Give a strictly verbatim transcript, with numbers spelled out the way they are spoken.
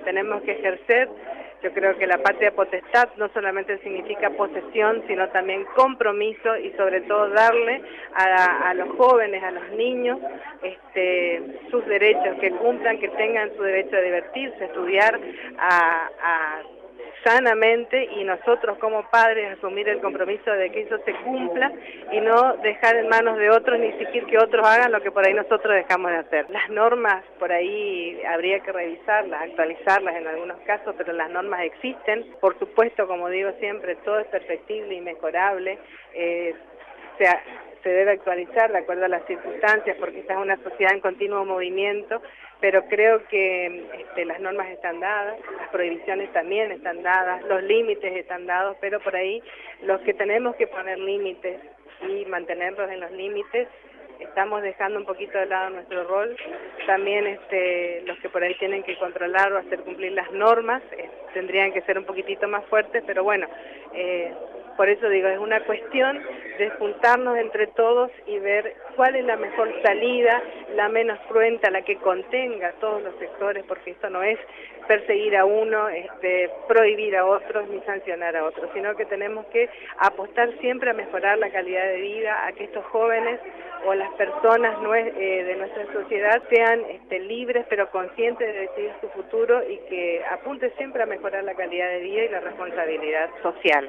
tenemos que ejercer. Yo creo que la patria potestad no solamente significa posesión, sino también compromiso y sobre todo darle a, a los jóvenes, a los niños, este, sus derechos, que cumplan, que tengan su derecho a divertirse, a estudiar, a, a sanamente, y nosotros como padres asumir el compromiso de que eso se cumpla y no dejar en manos de otros ni exigir que otros hagan lo que por ahí nosotros dejamos de hacer. Las normas por ahí habría que revisarlas, actualizarlas en algunos casos, pero las normas existen. Por supuesto, como digo siempre, todo es perfectible y mejorable. Eh, se, se debe actualizar de acuerdo a las circunstancias porque esta es una sociedad en continuo movimiento, pero creo que este, las normas están dadas, las prohibiciones también están dadas, los límites están dados, pero por ahí los que tenemos que poner límites y mantenerlos en los límites, estamos dejando un poquito de lado nuestro rol. También este, los que por ahí tienen que controlar o hacer cumplir las normas eh, tendrían que ser un poquitito más fuertes, pero bueno, eh, por eso digo, es una cuestión de juntarnos entre todos y ver cuál es la mejor salida, la menos cruenta, la que contenga a todos los sectores, porque esto no es perseguir a uno, este, prohibir a otros ni sancionar a otros, sino que tenemos que apostar siempre a mejorar la calidad de vida, a que estos jóvenes o las personas eh, de nuestra sociedad sean este, libres pero conscientes de decidir su futuro y que apunte siempre a mejorar la calidad de vida y la responsabilidad social.